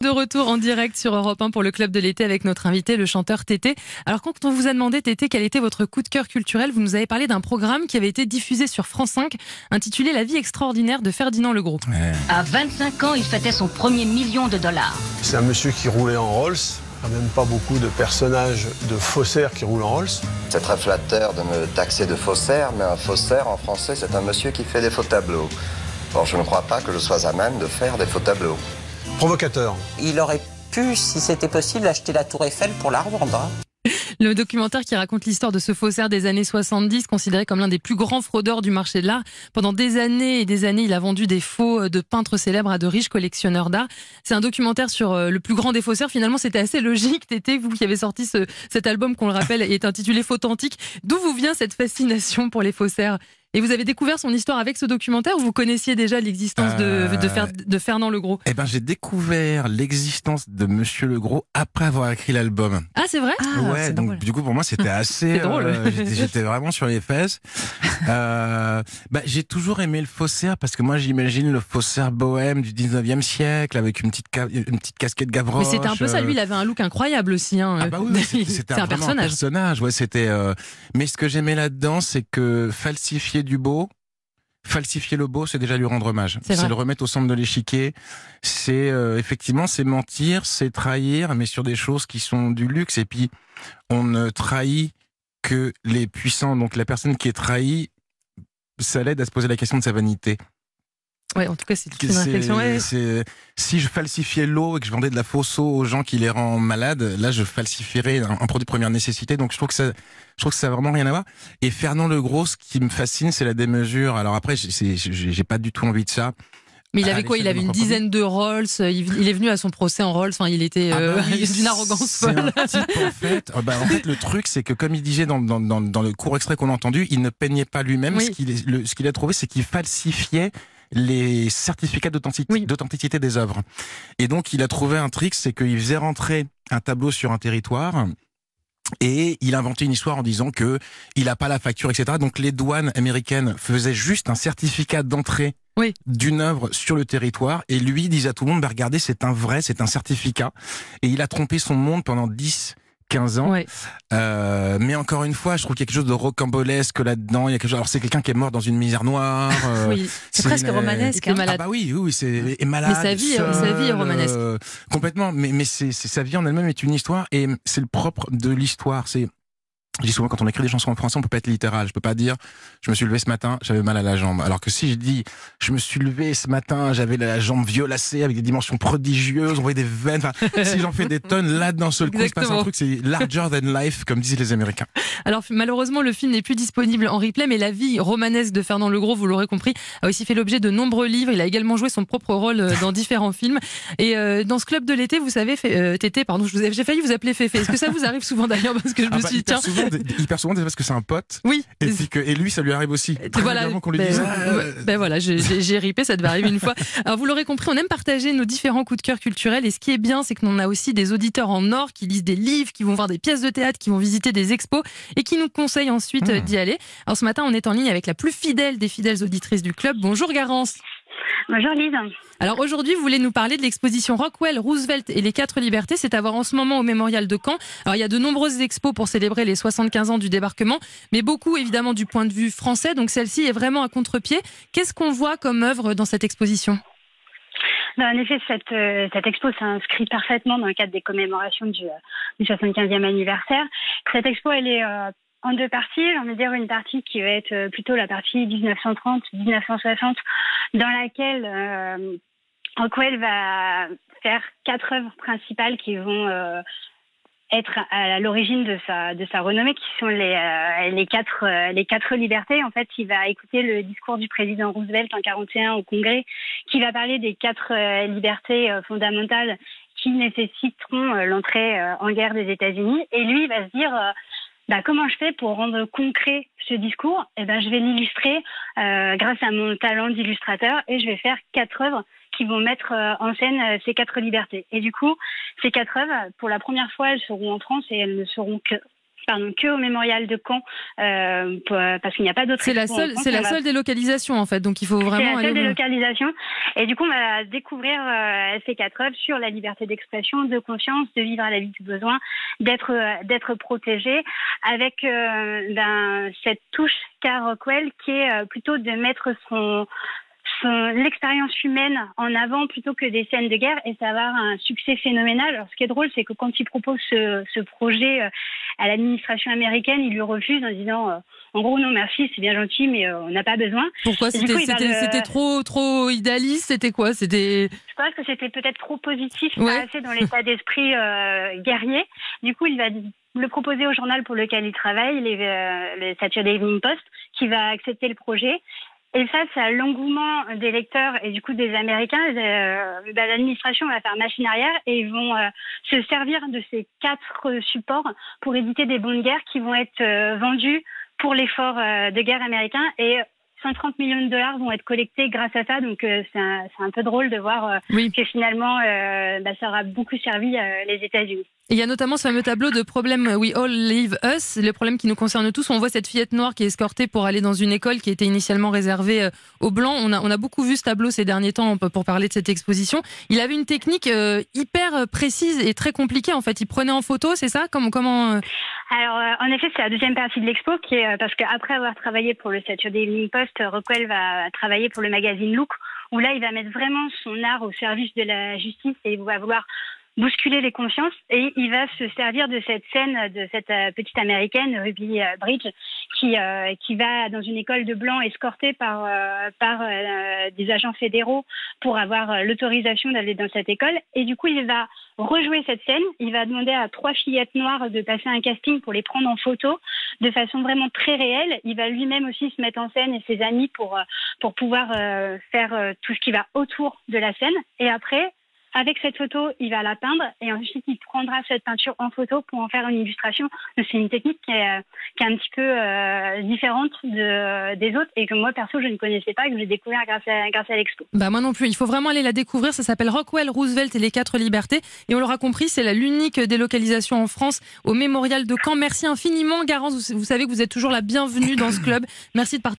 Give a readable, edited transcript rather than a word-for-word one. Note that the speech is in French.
De retour en direct sur Europe 1 pour le Club de l'été avec notre invité, le chanteur Tété. Alors quand on vous a demandé, Tété, quel était votre coup de cœur culturel, vous nous avez parlé d'un programme qui avait été diffusé sur France 5, intitulé La vie extraordinaire de Ferdinand Legros. Ouais. À 25 ans, il fêtait son premier $1 000 000. C'est un monsieur qui roulait en Rolls. Il n'y a même pas beaucoup de personnages de faussaires qui roulent en Rolls. C'est très flatteur de me taxer de faussaire, mais un faussaire en français, c'est un monsieur qui fait des faux tableaux. Or, je ne crois pas que je sois à même de faire des faux tableaux. Provocateur. Il aurait pu, si c'était possible, acheter la Tour Eiffel pour la revendre. Le documentaire qui raconte l'histoire de ce faussaire des années 70, considéré comme l'un des plus grands fraudeurs du marché de l'art. Pendant des années et des années, il a vendu des faux de peintres célèbres à de riches collectionneurs d'art. C'est un documentaire sur le plus grand des faussaires. Finalement, c'était assez logique. Tété, vous qui avez sorti cet album, qu'on le rappelle, est intitulé Fauthentique. D'où vous vient cette fascination pour les faussaires ? Et vous avez découvert son histoire avec ce documentaire ou vous connaissiez déjà l'existence de Fernand Legros ? Eh ben, j'ai découvert l'existence de Monsieur Legros après avoir écrit l'album. Ah, c'est vrai ? Ouais, donc du coup pour moi c'était assez. C'est drôle. J'étais vraiment sur les fesses. J'ai toujours aimé le faussaire parce que moi j'imagine le faussaire bohème du 19e siècle avec une petite casquette Gavroche. Mais c'était un peu ça, lui il avait un look incroyable aussi. Hein. Ah bah oui, c'était un personnage. Ouais, c'était. Mais ce que j'aimais là-dedans, c'est que falsifier le beau, c'est déjà lui rendre hommage. C'est le remettre au centre de l'échiquier. C'est effectivement, c'est mentir, c'est trahir, mais sur des choses qui sont du luxe. Et puis, on ne trahit que les puissants. Donc, la personne qui est trahie, ça l'aide à se poser la question de sa vanité. Ouais, en tout cas, c'est toute une réflexion. Ouais. Si je falsifiais l'eau et que je vendais de la fausse eau aux gens qui les rend malades, là, je falsifierais un produit de première nécessité. Donc, je trouve que ça a vraiment rien à voir. Et Fernand Legros, ce qui me fascine, c'est la démesure. Alors après, j'ai pas du tout envie de ça. Mais il avait quoi ? Il avait une dizaine de Rolls. Il est venu à son procès en Rolls. Enfin, il était d'une arrogance folle. C'est un type, en fait. En fait, le truc, c'est que comme il disait dans le court extrait qu'on a entendu, il ne peignait pas lui-même. Oui. Ce qu'il a trouvé, c'est qu'il falsifiait les certificats d'authenticité des œuvres. Et donc, il a trouvé un trick, c'est qu'il faisait rentrer un tableau sur un territoire. Et il inventait une histoire en disant que il a pas la facture, etc. Donc les douanes américaines faisaient juste un certificat d'entrée d'une œuvre sur le territoire. Et lui disait à tout le monde, regardez, c'est un certificat. Et il a trompé son monde pendant 10-15 ans. Ouais. Mais encore une fois, je trouve qu'il y a quelque chose de rocambolesque là-dedans. Il y a quelque chose. Alors c'est quelqu'un qui est mort dans une misère noire. Oui, c'est presque romanesque. Ah bah oui, c'est malade. Mais sa vie est romanesque. Complètement. Mais c'est sa vie en elle-même est une histoire et c'est le propre de l'histoire. Je dis souvent, quand on écrit des chansons en français, on peut pas être littéral. Je peux pas dire, je me suis levé ce matin, j'avais mal à la jambe. Alors que si je dis, je me suis levé ce matin, j'avais la jambe violacée avec des dimensions prodigieuses, on voyait des veines. Enfin, si j'en fais des tonnes, là, d'un seul coup, il se passe un truc, c'est larger than life, comme disent les Américains. Alors, malheureusement, le film n'est plus disponible en replay, mais la vie romanesque de Fernand Legros, vous l'aurez compris, a aussi fait l'objet de nombreux livres. Il a également joué son propre rôle dans différents films. Et dans ce club de l'été, vous savez, Tété, pardon, j'ai failli vous appeler Féfé. Est-ce que ça vous arrive souvent d'ailleurs? Parce que je me suis dit, tiens. Hyper souvent, c'est parce que c'est un pote. Oui. Et lui, ça lui arrive aussi. Voilà. Qu'on lui dise. Voilà, j'ai ripé, ça devait arriver une fois. Alors, vous l'aurez compris, on aime partager nos différents coups de cœur culturels. Et ce qui est bien, c'est que l'on a aussi des auditeurs en or qui lisent des livres, qui vont voir des pièces de théâtre, qui vont visiter des expos et qui nous conseillent ensuite d'y aller. Alors, ce matin, on est en ligne avec la plus fidèle des fidèles auditrices du club. Bonjour Garance. Bonjour Lise. Alors aujourd'hui, vous voulez nous parler de l'exposition Rockwell, Roosevelt et les 4 libertés. C'est à voir en ce moment au Mémorial de Caen. Alors il y a de nombreuses expos pour célébrer les 75 ans du débarquement, mais beaucoup évidemment du point de vue français. Donc celle-ci est vraiment à contre-pied. Qu'est-ce qu'on voit comme œuvre dans cette exposition ? En effet, cette expo s'inscrit parfaitement dans le cadre des commémorations du 75e anniversaire. Cette expo, elle est en deux parties. J'ai envie de dire une partie qui va être plutôt la partie 1930-1960, dans laquelle Rockwell va faire 4 œuvres principales qui vont être à l'origine de sa renommée, qui sont les quatre libertés. En fait, il va écouter le discours du président Roosevelt en 41 au Congrès, qui va parler des 4 libertés fondamentales qui nécessiteront l'entrée en guerre des États-Unis. Et lui, il va se dire comment je fais pour rendre concret ce discours ? Je vais l'illustrer grâce à mon talent d'illustrateur et je vais faire 4 œuvres qui vont mettre en scène ces 4 libertés. Et du coup, ces 4 œuvres, pour la première fois, elles seront en France et elles ne seront que au mémorial de Caen, parce qu'il n'y a pas d'autres. C'est la seule délocalisation en fait, donc il faut vraiment. C'est la seule délocalisation, et du coup on va découvrir ces 4 œuvres sur la liberté d'expression, de conscience, de vivre à la vie du besoin, d'être protégé, avec cette touche qu'a Rockwell qui est plutôt de mettre l'expérience humaine en avant plutôt que des scènes de guerre, et ça va avoir un succès phénoménal. Alors, ce qui est drôle, c'est que quand il propose ce projet à l'administration américaine, il lui refuse en disant en gros non merci, c'est bien gentil, mais on n'a pas besoin. Pourquoi? C'était trop idéaliste? C'était quoi? Je pense que c'était peut-être trop positif, pas assez dans l'état d'esprit guerrier. Du coup, il va le proposer au journal pour lequel il travaille, le Saturday Evening Post, qui va accepter le projet. Et face à l'engouement des lecteurs et du coup des Américains, l'administration va faire machine arrière et ils vont se servir de ces 4 supports pour éditer des bons de guerre qui vont être vendus pour l'effort de guerre américain, et 130 millions de dollars vont être collectés grâce à ça. Donc c'est un peu drôle de voir que finalement ça aura beaucoup servi les États-Unis. Et il y a notamment ce fameux tableau de Problem We All Leave Us, le problème qui nous concerne tous. On voit cette fillette noire qui est escortée pour aller dans une école qui était initialement réservée aux Blancs. On a beaucoup vu ce tableau ces derniers temps pour parler de cette exposition. Il avait une technique hyper précise et très compliquée en fait. Il prenait en photo, c'est ça? Comment Alors, en effet, c'est la deuxième partie de l'expo, qui est parce qu'après avoir travaillé pour le Saturday Evening Post, Rockwell va travailler pour le magazine Look, où là, il va mettre vraiment son art au service de la justice et il va vouloir bousculer les consciences, et il va se servir de cette scène de cette petite américaine, Ruby Bridge, qui va dans une école de blancs escortée par des agents fédéraux pour avoir l'autorisation d'aller dans cette école. Et du coup, il va rejouer cette scène. Il va demander à 3 fillettes noires de passer un casting pour les prendre en photo de façon vraiment très réelle. Il va lui-même aussi se mettre en scène et ses amis pour pouvoir faire tout ce qui va autour de la scène. Et après, avec cette photo, il va la peindre et ensuite il prendra cette peinture en photo pour en faire une illustration. Donc, c'est une technique qui est un petit peu différente des autres et que moi perso je ne connaissais pas et que j'ai découvert grâce à l'expo. Moi non plus, il faut vraiment aller la découvrir. Ça s'appelle Rockwell, Roosevelt et les 4 libertés, et on l'aura compris, c'est l'unique délocalisation en France au mémorial de Caen. Merci infiniment Garance, vous savez que vous êtes toujours la bienvenue dans ce club. Merci de partager